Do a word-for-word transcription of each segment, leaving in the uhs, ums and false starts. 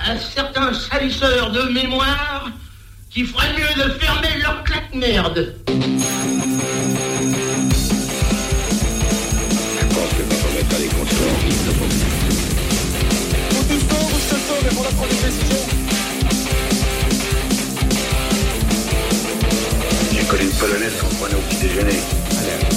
à certains salisseurs de mémoire qu'il ferait mieux de fermer leur claque-merde. Je pense que quand on mettra les comptes sur orbite, ça va. Ou tu sors ou je te sauve et pour la prendre une décision. J'ai connu une polonaise qu'on prenait au petit déjeuner. Alerte.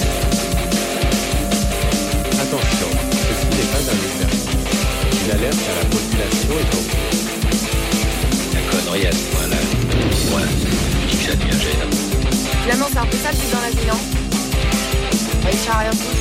Attention, ceci n'est pas un exercice. Une alerte à la population est en cours. La connerie à ce point-là. Moi, je dis que ça devient gênant. Finalement, c'est un peu ça le but dans la vie, non? Réussir à rien foutre.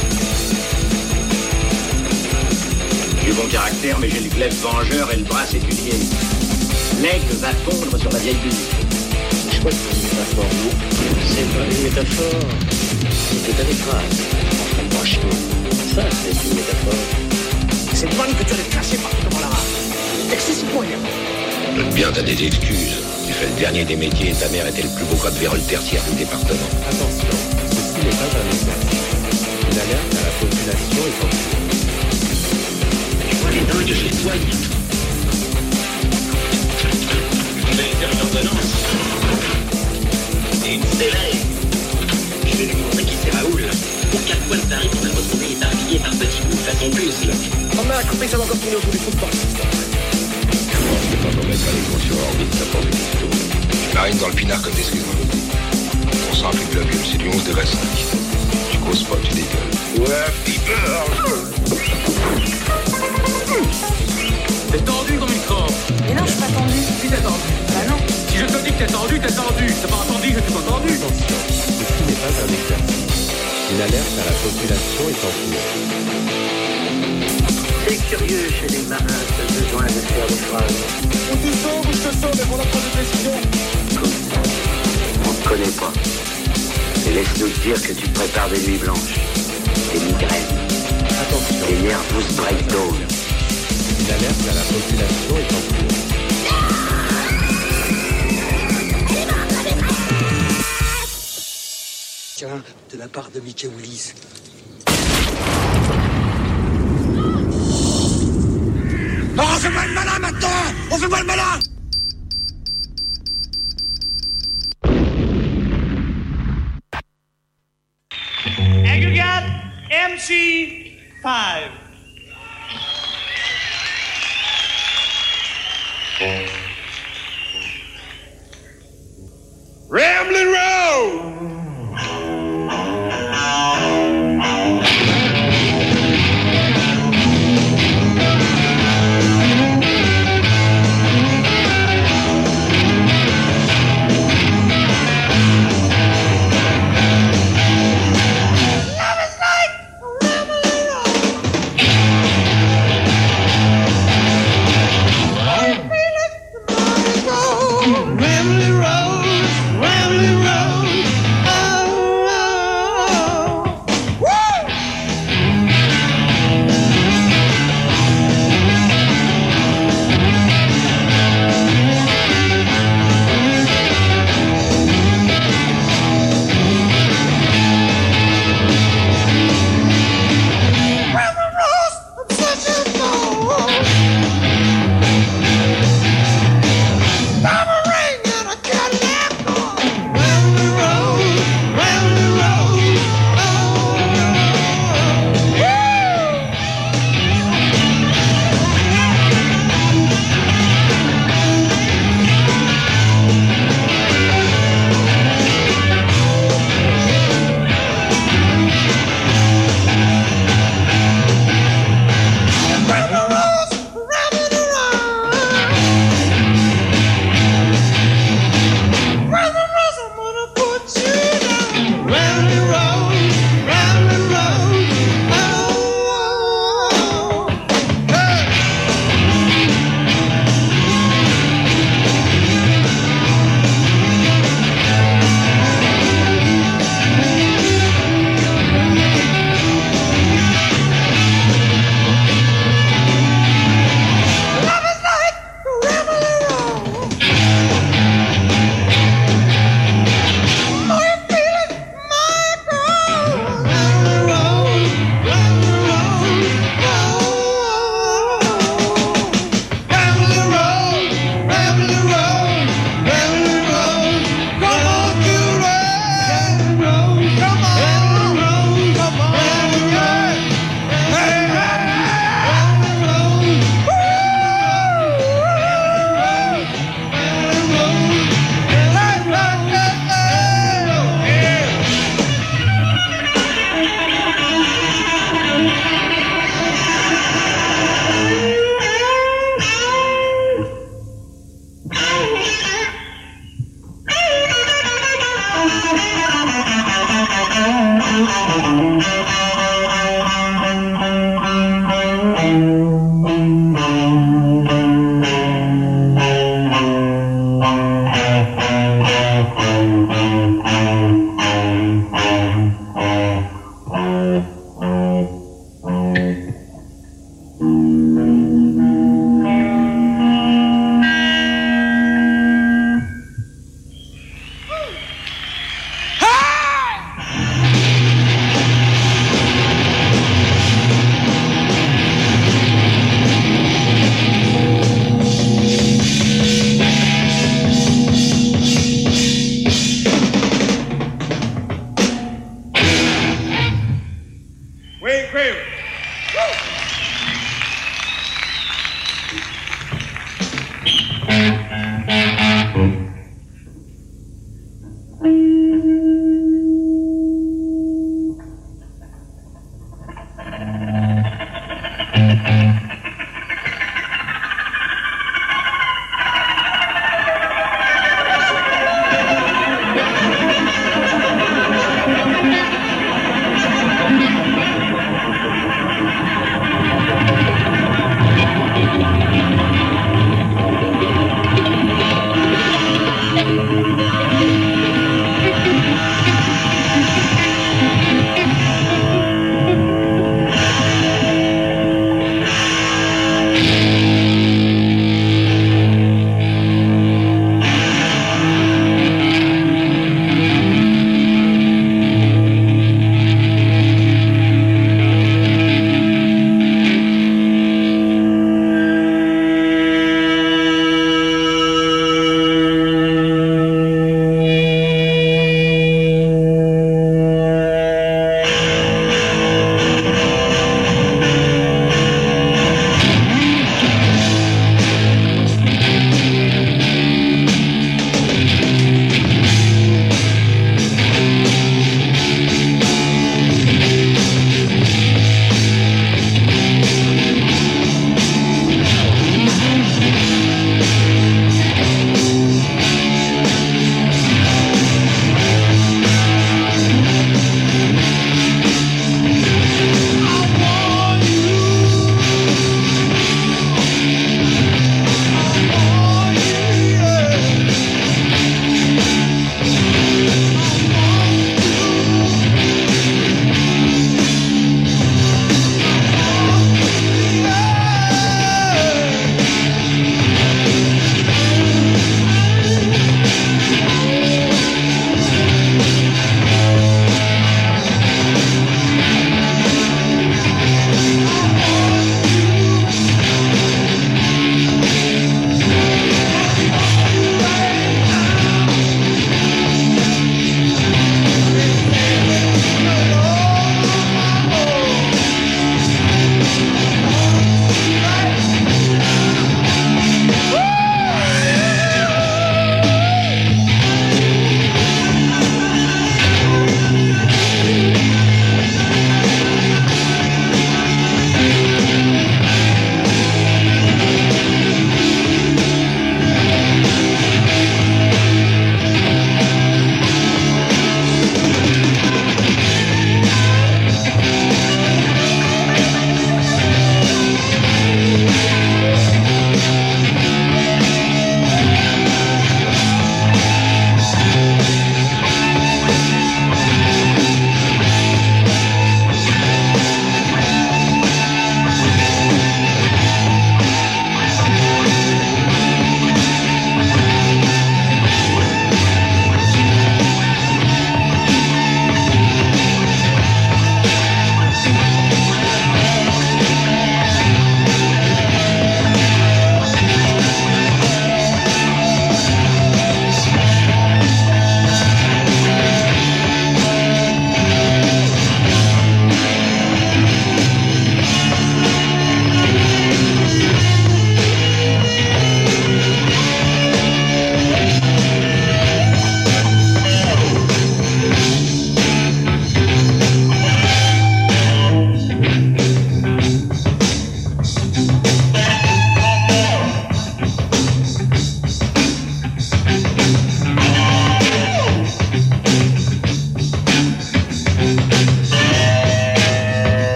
J'ai bon caractère, mais j'ai le glaive vengeur et le bras séculier. L'aigle va fondre sur la vieille bulle. Je crois que c'est une métaphore, non? C'est pas une métaphore. C'est des phrases. Enfin, pas chier. Ça, c'est une métaphore. C'est toi que tu as caché partout devant la rame. Excessivement énervant. Note bien, t'as des excuses. Tu fais le dernier des métiers et ta mère était le plus beau code vérole tertiaire du département. Attention, ceci n'est pas un exercice. Une alerte à la population est en cours. Tu vois les dingues, je les soigne. Je vais faire une ordonnance. Et une sévère. Je vais lui montrer qui c'est Raoul. Pour quatre fois le tarif, on a retrouvé éparpillé par petits bouts façon puzzle. On m'a coupé, ça va encore tourner autour du trou de porte. Je pense que quand on mettra les comptes sur orbite, ça va vite. Je marine dans le pinard comme des excuse-moi. On sent plus de globule, c'est du onze degré cinq. Tu causes pas, tu dégueules. Ouais, piper. T'es tendu comme une crampe. Mais non, je suis pas tendue. Si t'es tendu. Bah non. Si je te dis que t'es tendu, t'es tendu. T'as pas entendu, je suis pas tendu. Attention, ceci n'est pas un exercice. Une alerte à la population est en cours. C'est curieux chez les marins, ce besoin de faire des phrases. Ou tu sors ou je te sauve et pour la prendre une décision. On te connaît pas. Et laisse-nous te dire que tu prépares des nuits blanches, des migraines, Attention, des nervous breakdowns. une alerte à la population est en cours. Tiens, de la part de Mickey Willis. Non, on fait pas le malin maintenant. On fait pas le malin. Aggregate M C five. Ramblin' Road.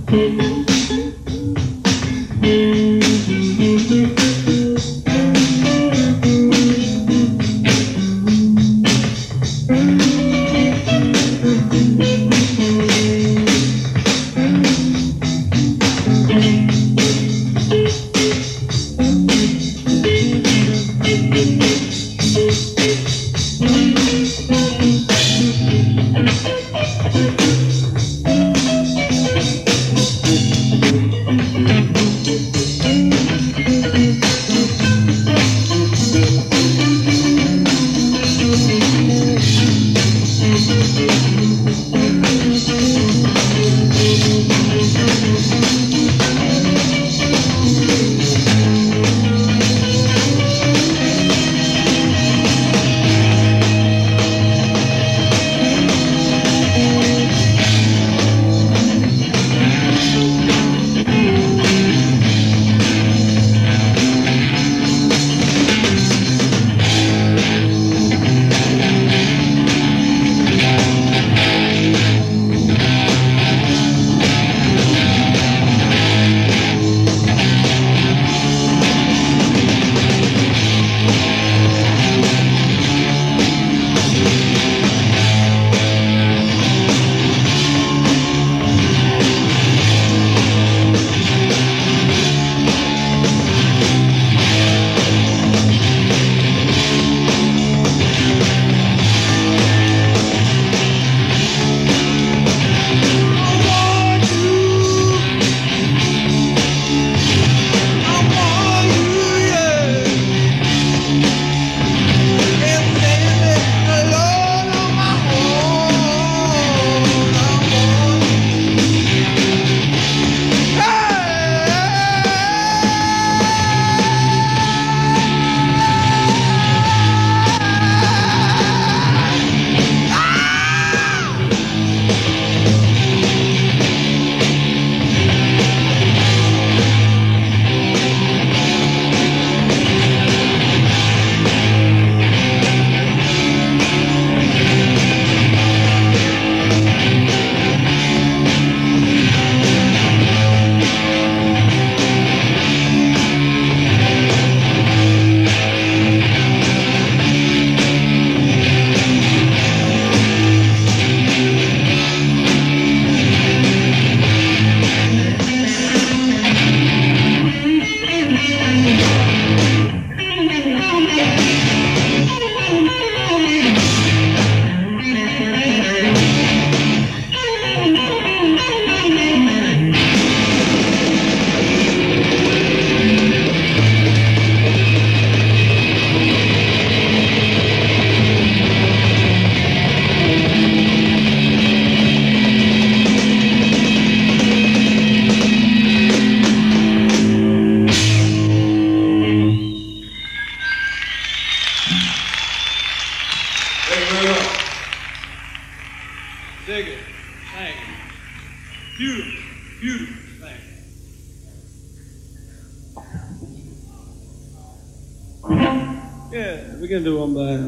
can do one by.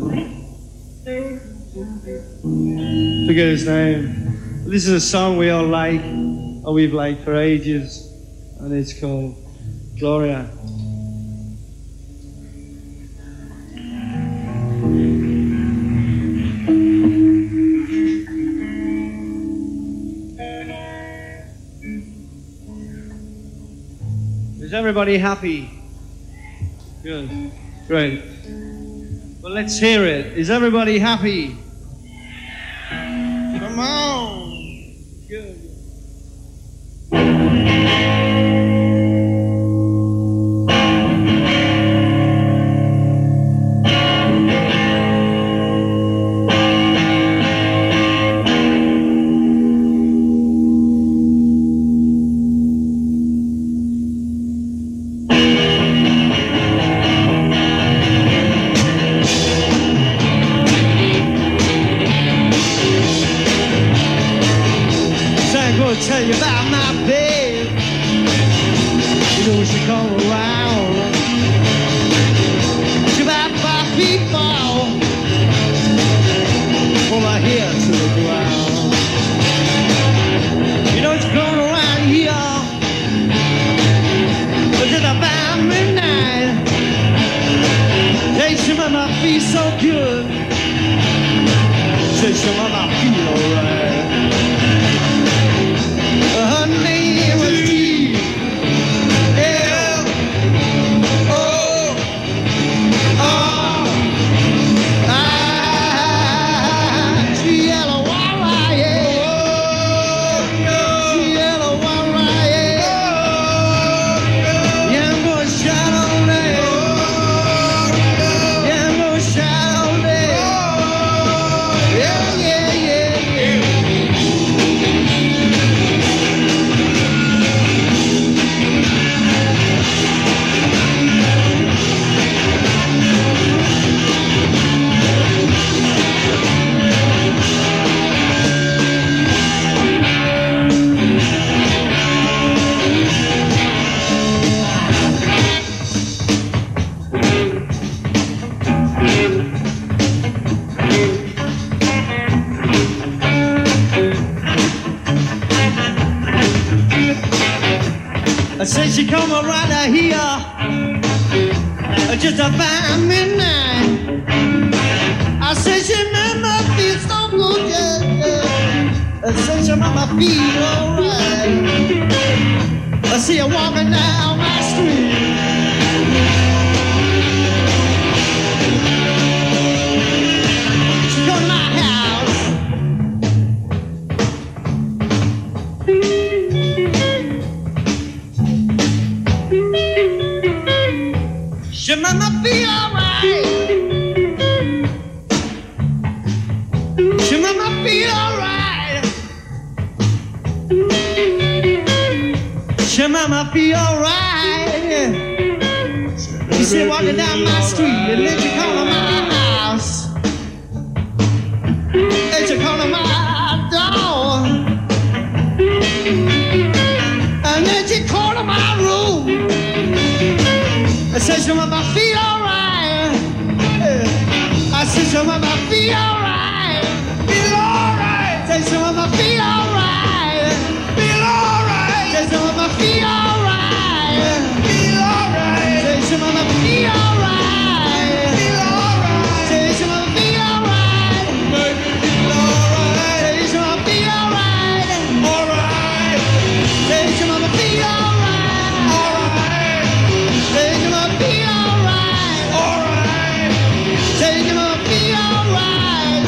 Forget his name. This is a song we all like, or we've liked for ages, and it's called Gloria. Is everybody happy? Good. Great. Well, let's hear it. Is everybody happy? Come on. Good. Tell you about my babe. You know she come around. She about five feet tall, from my head to the ground. You know it's going around here I said she come around here just about midnight. I said she made me feel so good, yeah, yeah. I said she made me feel alright. I see her walking down my street. She come to my house. She made me feel alright. She made me feel alright. She made me feel alright. She said walking down my street and then she come to my house. And she come to my door. And then she called to my room. I said she made me feel alright. I said she made me feel alright. Feel alright. I said she made me feel alright. Feel alright. I said she made me feel alright. Feel alright. I said she made me feel alright. Feel alright. I said she made me feel alright. Baby, feel alright. I said she made me feel alright. Alright. I said she made me feel alright. Alright. Say you must be alright, alright. Say you must be alright,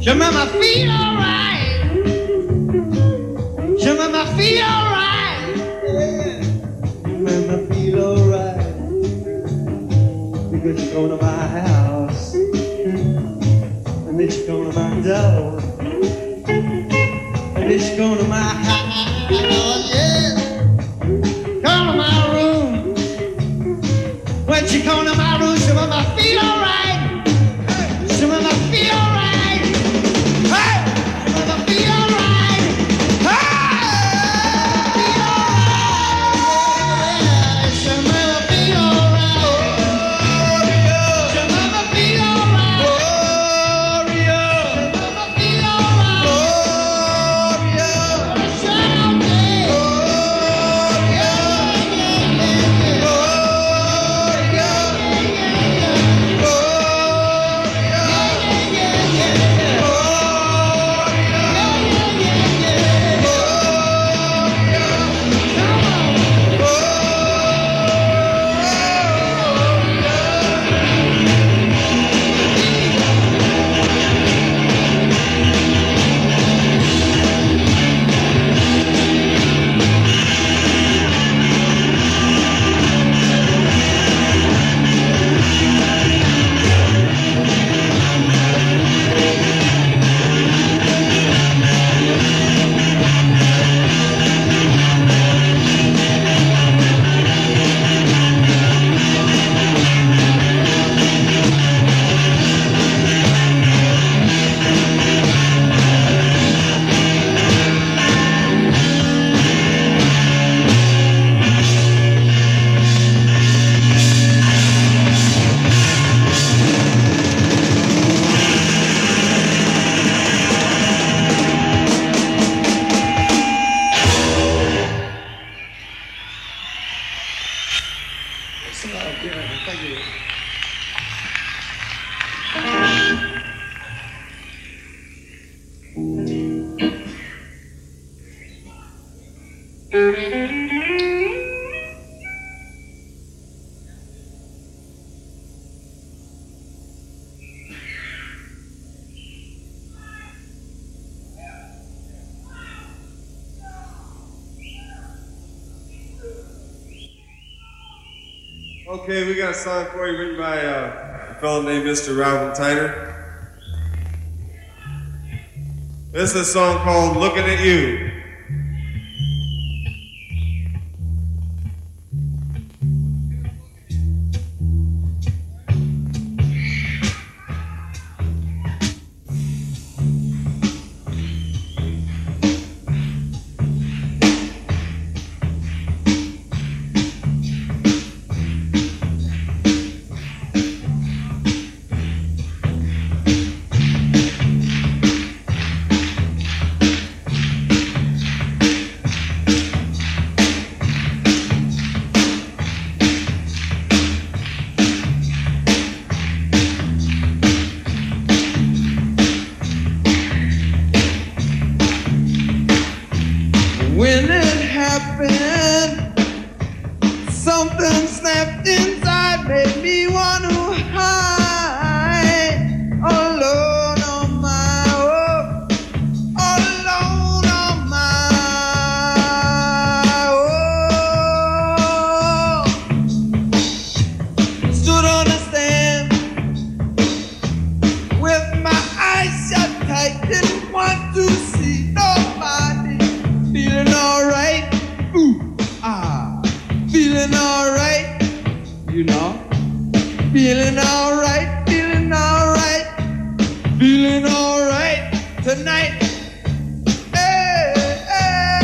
Je me ma feel alright. Je me ma feel alright. Yeah. Je me ma feel alright. Because you go to my house. And then you go to my door. And then you go to my house. Yeah. Come to my room. When she come to my room, she make me feel alright. She make me feel alright. Hey, she make me feel alright. Hey, she make me feel alright. She make me feel alright. She make me feel alright. Shout out there. Okay, we got a song for you written by uh, a fellow named Mister Robert Tyner. This is a song called Looking at You. When it happened, something snapped inside, made me want to hide. Alone on my own, alone on my own. Stood on the stand with my eyes shut tight, didn't want to see nobody. Feeling alright, ooh, ah, feeling alright, you know, feeling alright, feeling alright, feeling alright tonight. Hey, hey,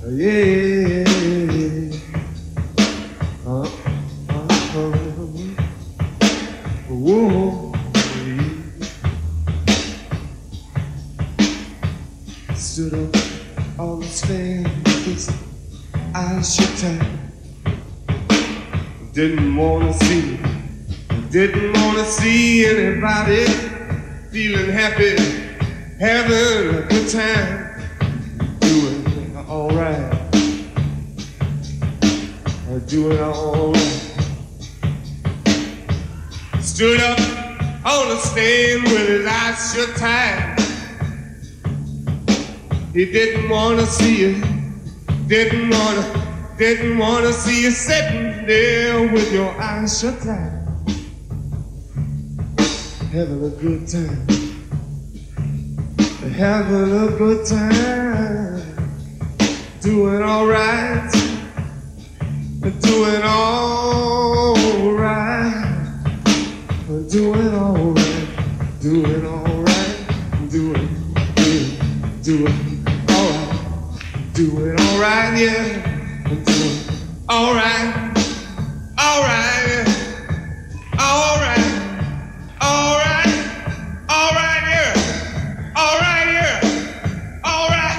Yeah. Uh, uh, uh, whoa. Stood up on the stand with his eyes shut tight. Didn't wanna see, didn't wanna see anybody feeling happy, having a good time, doing alright, doing alright. Stood up on the stand with his eyes shut tight. He didn't wanna see you, didn't wanna, didn't wanna see you sitting there with your eyes shut tight, having a good time, having a good time, doing alright, doing alright, doing alright, doing alright, doing, doing, doing. Doing alright, yeah. Doing alright, alright, yeah. Alright, alright, alright, yeah. Alright, yeah. Alright.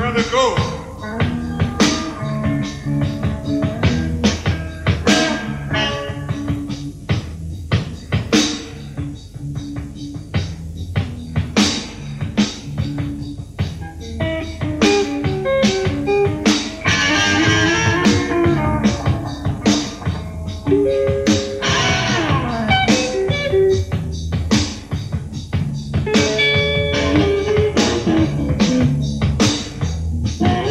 rather go. Thank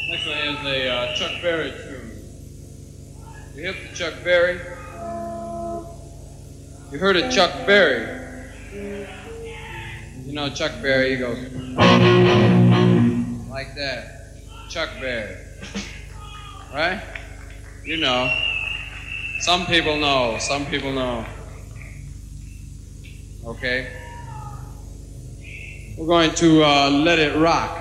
Next one is a uh, Chuck Berry tune. You hip to Chuck Berry? You heard of Chuck Berry? You know Chuck Berry, he goes like that. Chuck Berry. Right? You know. Some people know, some people know. Okay? We're going to uh, let it rock.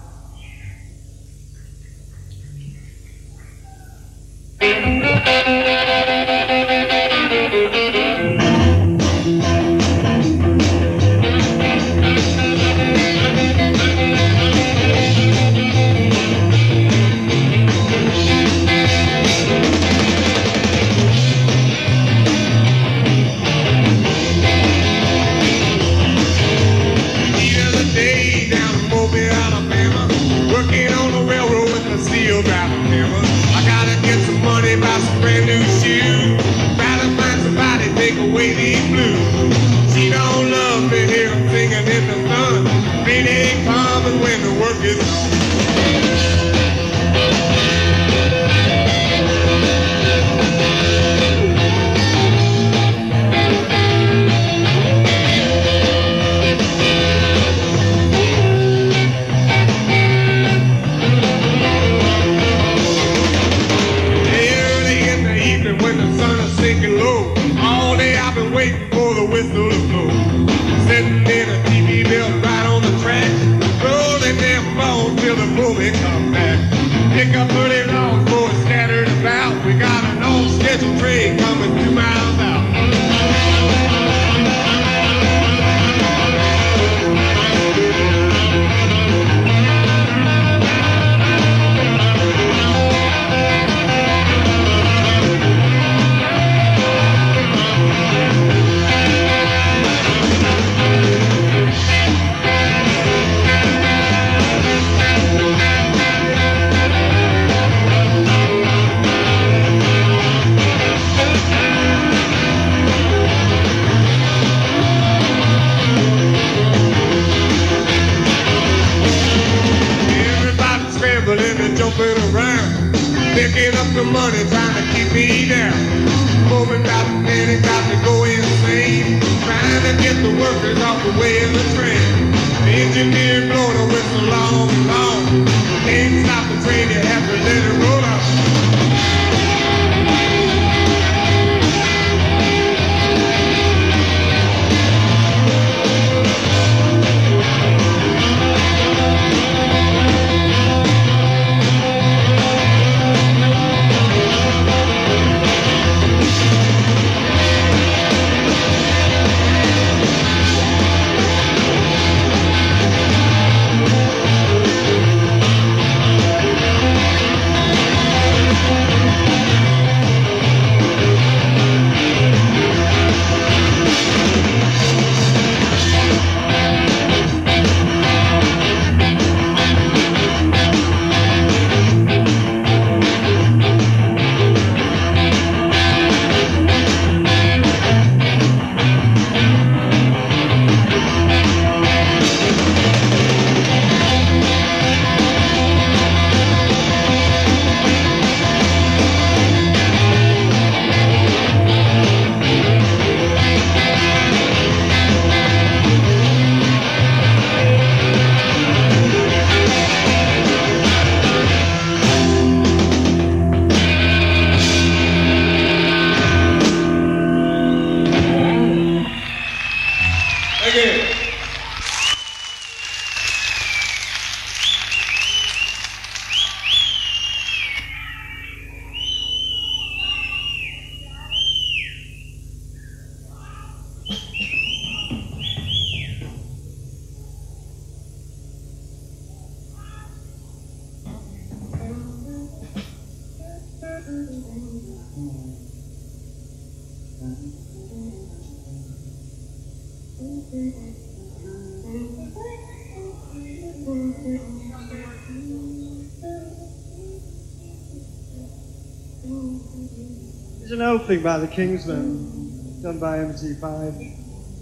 There's an old thing by the Kingsmen, done by M C five.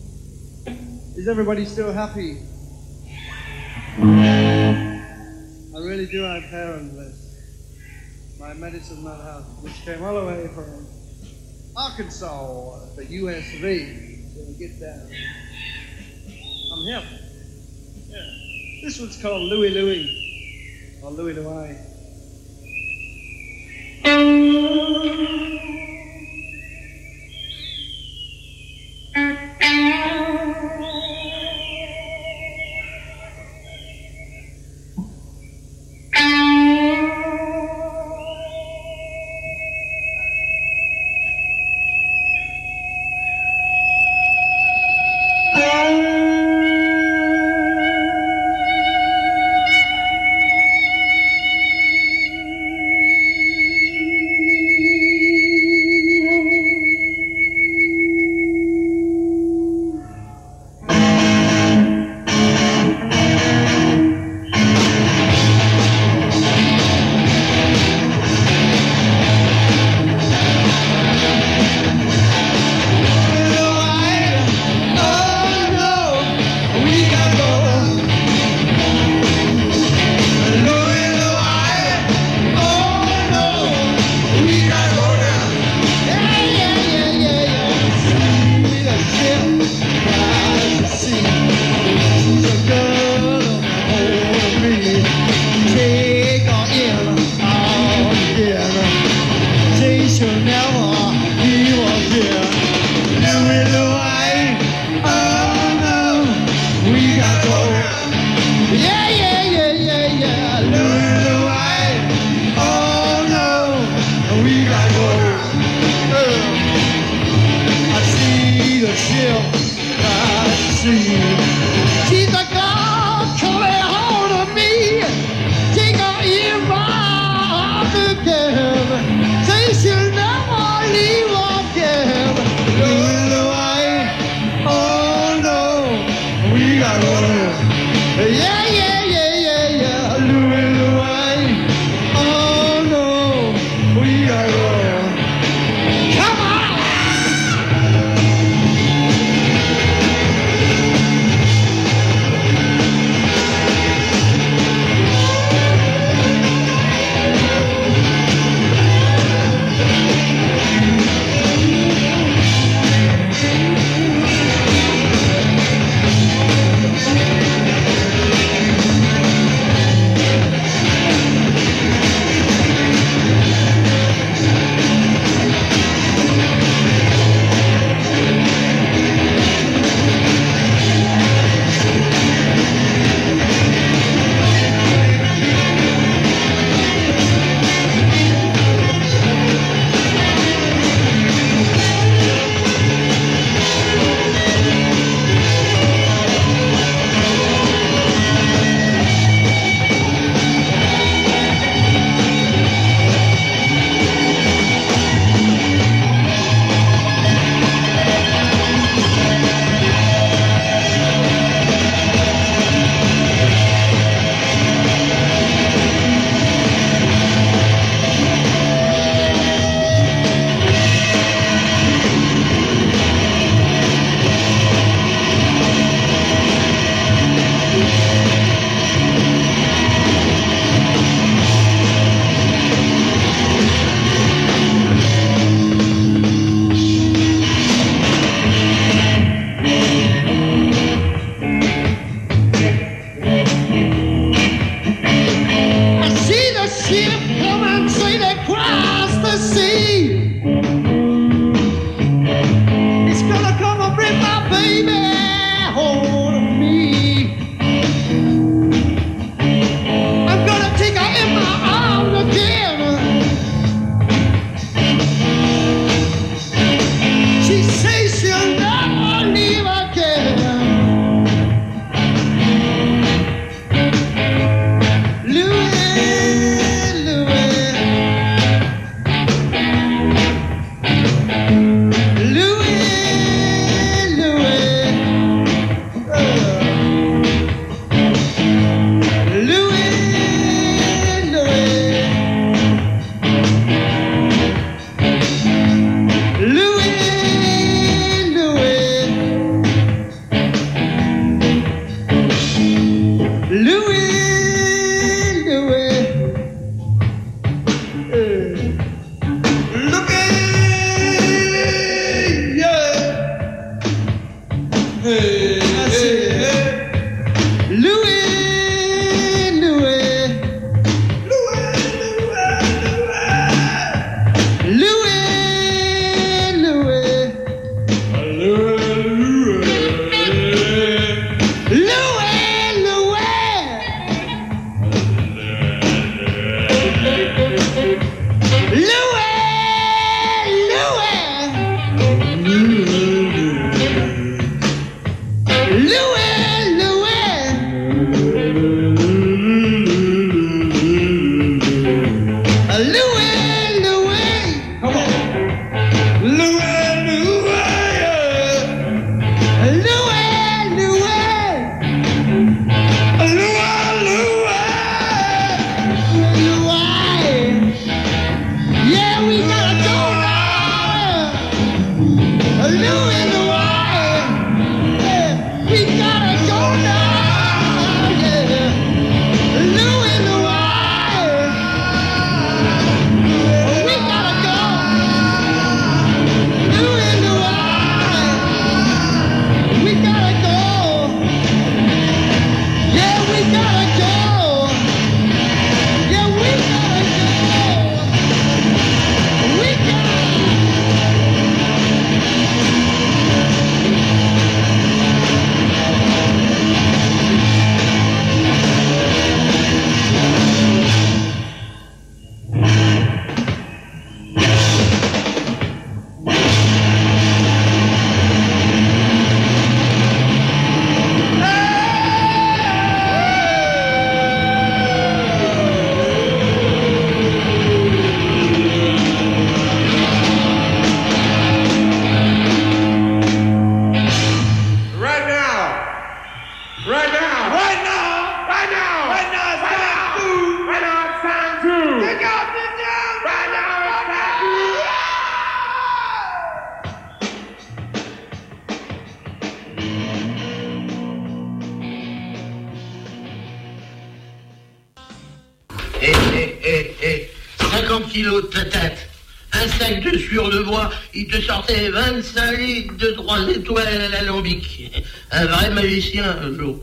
Is everybody still happy? I really do have hair on this. My medicine man house, which came all the way from Arkansas, the U S of A. So get down. I'm here. Yeah. This one's called Louie Louie, or Louie Louie. hé, hé, cinquante kilos de patates, un sac de sueur de bois, il te sortait vingt-cinq litres de trois étoiles à l'alambic. Un vrai magicien, un jour.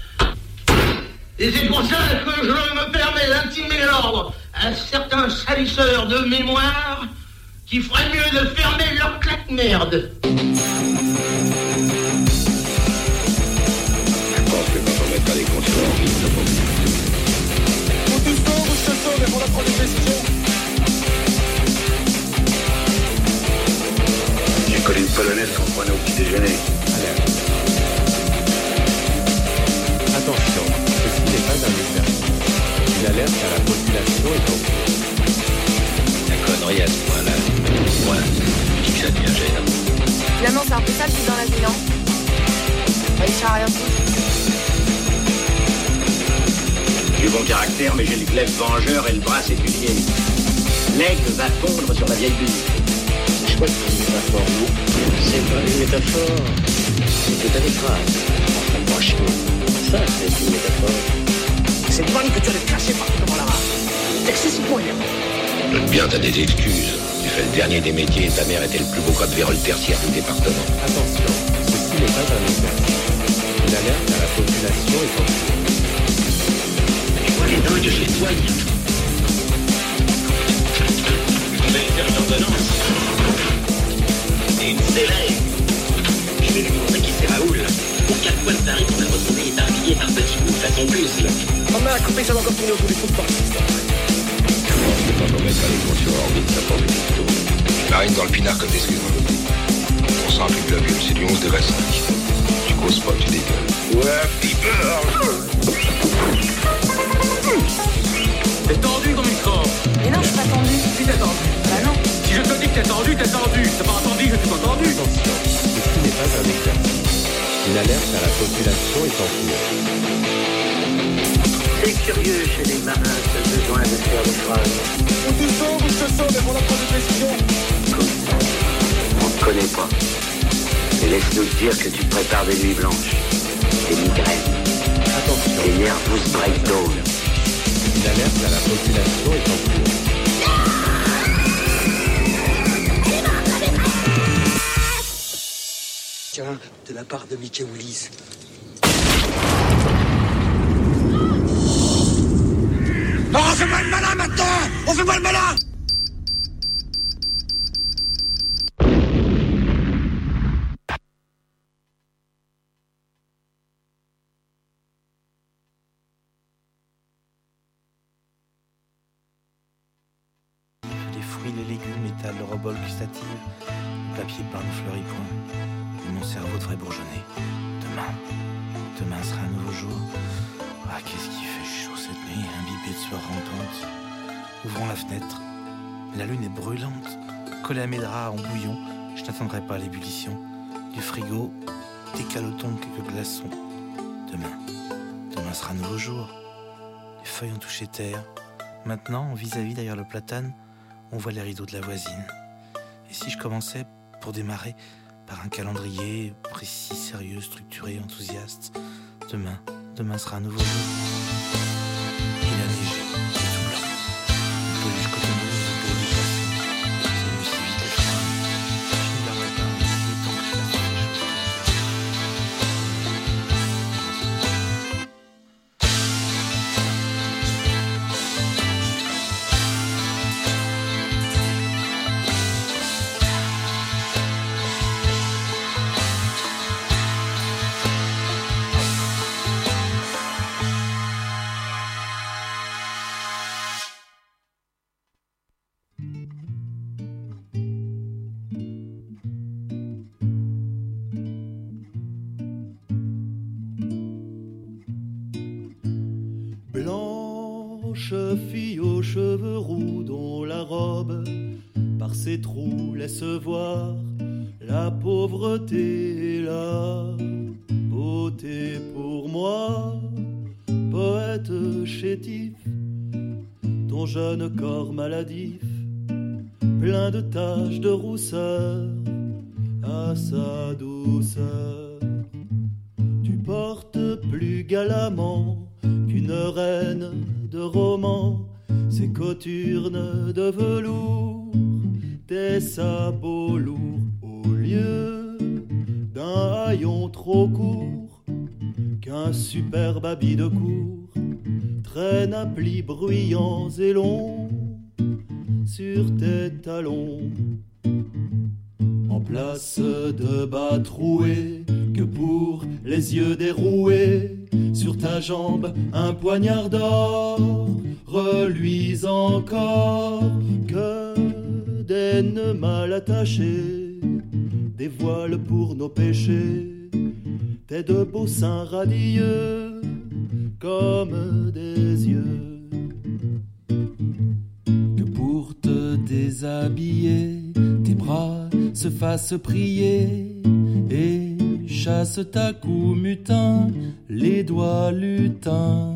Et c'est pour ça que je me permets d'intimer l'ordre à certains salisseurs de mémoire qui feraient mieux de fermer leur claque-merde. Je pense que quand on mettra les consciences en vide, ça va mieux. Ou tu sors ou je te sauve et on va prendre des décisions. J'ai collé une polonaise qu'on prenait au petit déjeuner. Attention, ceci n'est pas un exercice. Une alerte à la population est en cours. La connerie à ce point-là, moi, je dis que ça devient gênant. Finalement, c'est un peu ça le but dans la vie, non? Bah, il sert à rien foutre. J'ai bon caractère, mais j'ai le glaive vengeur et le bras séculier. L'aigle va fondre sur la vieille buse. C'est chouette une métaphore, non? C'est pas une métaphore, c'est que t'as des phrases. Enfin, franchement, ça, c'est une métaphore. C'est une vanne que tu allais te cacher partout devant la race. C'est excessivement énervant. Je doute bien, t'as des excuses. Tu fais le dernier des métiers et ta mère était le plus beau code vérole tertiaire du département. Attention, ceci n'est pas un exercice. Une alerte à la population est en cours. Tu vois les dingues, je les soigne. On va lui faire une ordonnance. Et une célèbre. Je vais lui montrer qui c'est Raoul. Pour quatre fois de tarif, on va retrouver est habillé par petit bout façon plus. On m'a coupé, ça va encore tourner autour du foot partout. Je pense que quand on mettra les consciences en vide, ça va mieux. Je marine dans le pinard comme des excuse-moi. On sent un plus globule, c'est du onze degrés cinq. Tu causes pas, tu dégueules. Ouais, pipeur. T'es tendu comme une corde. Mais non, je suis pas tendu. Si t'es tendu. Bah non. Si je te dis que t'es tendu, t'es tendu. T'as pas entendu que tu t'es tendu. Attention, ceci n'est pas un exercice. Une alerte à la population est en cours. C'est curieux chez les marins, ce besoin de faire des phrases. Ou tu sors ou je te sauve et on va prendre des décisions. On ne connaît pas. Et laisse-nous te dire que tu te prépares des nuits blanches, des migraines, Attention, des nervous breakdowns. une alerte à la population est en cours. Tiens, de la part de Mickey Willis. Non, on fait pas le malin maintenant. On fait pas le malin. Les fruits, les légumes, l'étal, le rebol gustatif, le papier peint ne fleurit point. Et mon cerveau devrait bourgeonner. Demain, demain sera un nouveau jour. Ah, qu'est-ce qui fait chaud cette nuit, imbibé de sueur rampante. Ouvrons la fenêtre. La lune est brûlante. Collé à mes draps en bouillon, je n'attendrai pas l'ébullition. Du frigo, des calotons, quelques glaçons. Demain, demain sera un nouveau jour. Les feuilles ont touché terre. Maintenant, vis-à-vis derrière le platane, on voit les rideaux de la voisine. Et si je commençais, pour démarrer, par un calendrier précis, sérieux, structuré, enthousiaste, demain, demain sera un nouveau jour. Il a neigé, c'est tout blanc. Une peluche cotonneuse, le beau du passé. C'est lui si vite les freins. Je ne dormais pas, le temps que je fasse les choses. Blanche fille aux cheveux roux dont la robe par ses trous laisse voir la pauvreté et la beauté pour moi, poète chétif, ton jeune corps maladif, plein de taches de rousseur à sa douceur. Tu portes plus galamment qu'une reine de roman ses coturnes de velours, tes sabots lourds au lieu d'un haillon trop court qu'un superbe habit de cour traîne à plis bruyants et longs sur tes talons. En place de bas troués, que pour les yeux déroués, sur ta jambe un poignard d'or reluise encore, que des nœuds mal attachés dévoilent pour nos péchés tes deux beaux seins radieux comme des yeux. Que pour te déshabiller, tes bras se fassent prier et chasse ta cou mutin, les doigts lutins,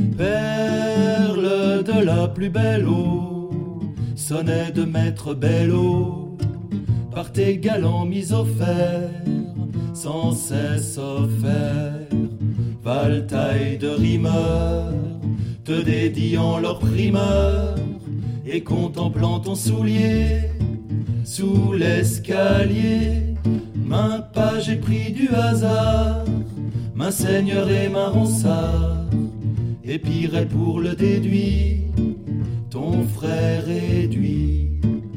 perle de la plus belle eau, sonnet de maître Bello, par tes galants mis au fer, sans cesse offert, valtaille de rimeurs, te dédiant leur primeur, et contemplant ton soulier, sous l'escalier, main page et pris du hasard, main seigneur et main ronsard, et pire pour le déduit, ton frère réduit.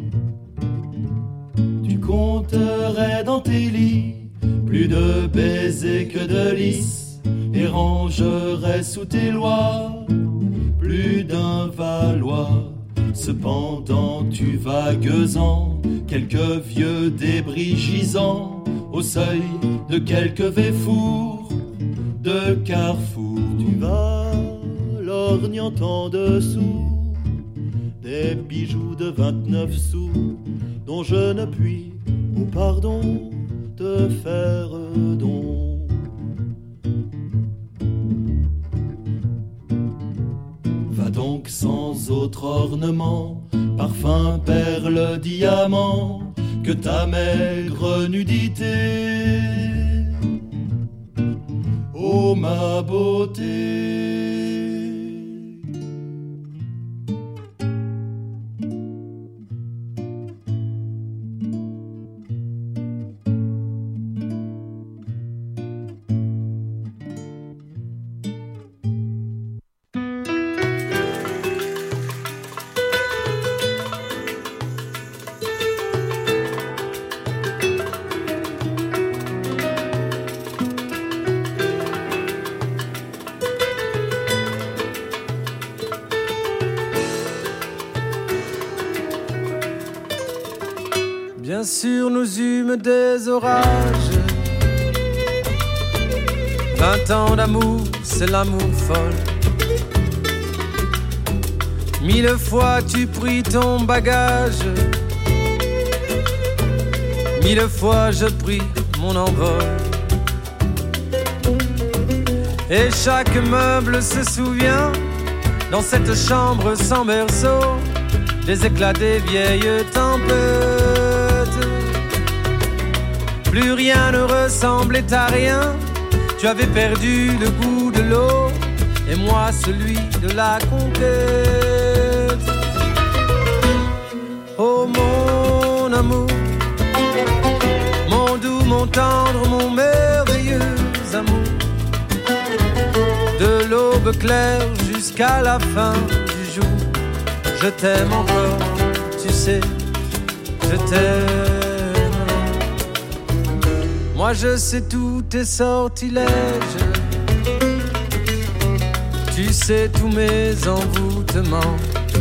Tu compterais dans tes lits plus de baisers que de lys, et rangerais sous tes lois plus d'un Valois. Cependant tu vagues-en quelques vieux débris gisants au seuil de quelques véfours de carrefour. Tu vas lorgnant en dessous des bijoux de vingt-neuf sous dont je ne puis, au pardon, te faire don. Va donc sans autre ornement, parfum, perle, diamant, que ta maigre nudité. Ô ma beauté. Bien sûr nous eûmes des orages, vingt ans d'amour, c'est l'amour folle. Mille fois tu pris ton bagage, mille fois je pris mon envol. Et chaque meuble se souvient, dans cette chambre sans berceau, des éclats des vieilles tempêtes. Plus rien ne ressemblait à rien, tu avais perdu le goût de l'eau, et moi celui de la conquête. Oh mon amour, mon doux, mon tendre, mon merveilleux amour, de l'aube claire jusqu'à la fin du jour, je t'aime encore, tu sais, je t'aime. Moi je sais tous tes sortilèges, tu sais tous mes envoûtements.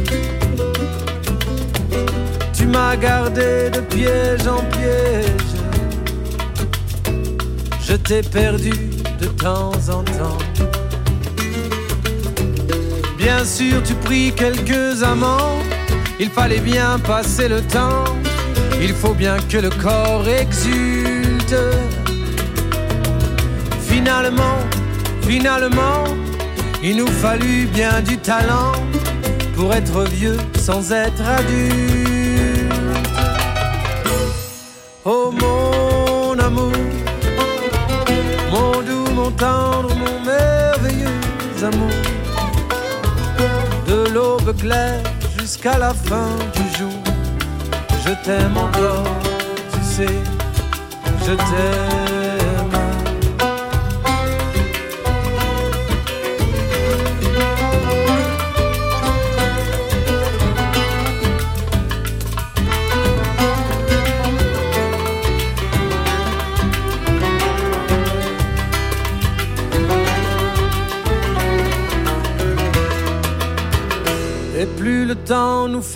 Tu m'as gardé de piège en piège, je t'ai perdu de temps en temps. Bien sûr tu pris quelques amants, il fallait bien passer le temps, il faut bien que le corps exulte. Finalement, finalement, il nous fallut bien du talent pour être vieux sans être adulte. Oh mon amour, mon doux, mon tendre, mon merveilleux amour, de de l'aube claire jusqu'à la fin du jour. Je t'aime encore, tu sais, je t'aime. Et plus le temps nous fait